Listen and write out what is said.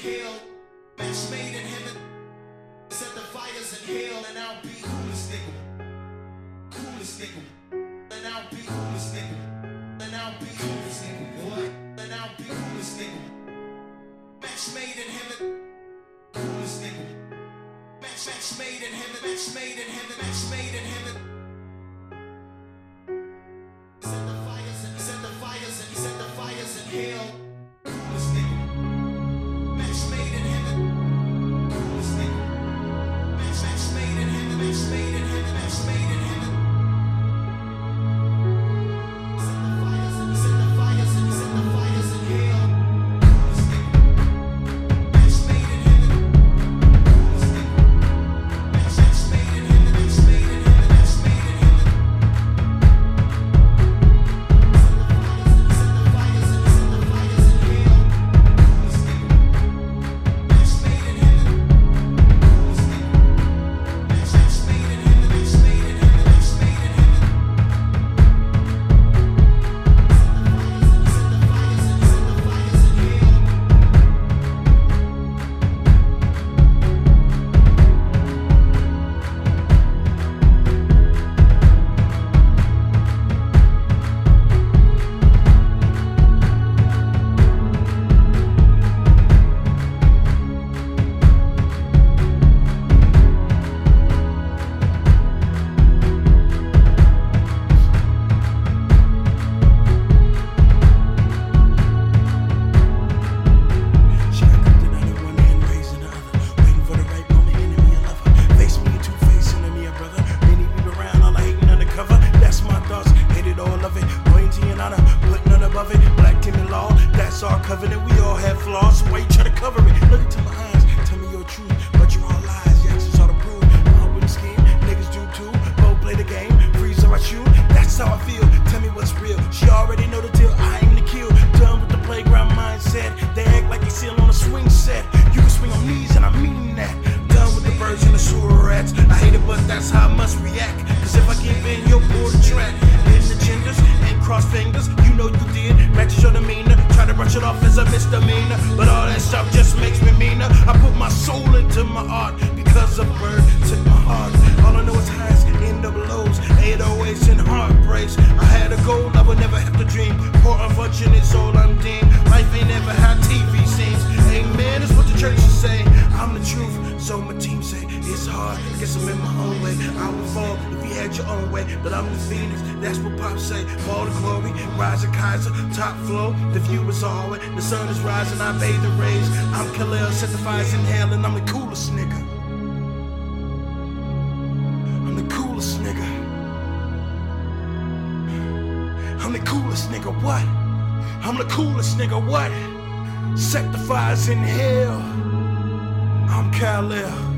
hell. Match made in heaven. Set the fires in hell, and I'll be coolest nigga. Coolest nigga. And I'll be coolest nigga. And I'll be coolest nigga, boy. And I'll be coolest nigga. Match made in heaven. Coolest nigga. Match made in heaven. Match made in heaven. Match made in heaven. Set the fires in hell. Coolest nigga. Match made in heaven. Coolest nigga. Match made in heaven. Match made in heaven. Match made in heaven. Set the fires in hell. Coolest nigga. Match made in heaven. Coolest nigga. Match made in heaven. Match made in heaven. Match made in heaven. Covenant, we all have flaws, so why you try to cover it? Look into my eyes, tell me your truth, but you're all lies, your actions are to prove. I wouldn't scheme, niggas do too, both play the game, freeze or I shoot, that's how I feel, tell me what's real, she already know the deal, I aim to kill, done with the playground mindset, they act like they still on a swing set, you can swing on knees and I mean that, done with the birds and the sewer rats, I hate it but that's how I must react, cause if I give in, you'll pull the track, hidden agendas and cross fingers, you know you did, matches your demeanor, try to brush it off as a misdemeanor, but all that stuff just makes me meaner. I put my soul into my art because a bird took my heart. All I know is highs, end of lows, 808s and heartbreaks. I had a goal, I would never have to dream. Poor unfortunate is all I'm deemed. Life ain't ever how TV seems. Amen, that's what the church is saying. I'm the truth, so my team say it's hard. I guess I'm in my own way. I would fall if you had your own way, but I'm the Phoenix. That's what Pop say. All the glory, rise a Kaiser, top flow. The view is always, the sun is rising, I bathe the rays. I'm Khalil, set the fires in hell, and I'm the coolest nigga. I'm the coolest nigga. I'm the coolest nigga, what? I'm the coolest nigga, what? Set the fires in hell. I'm Khalil.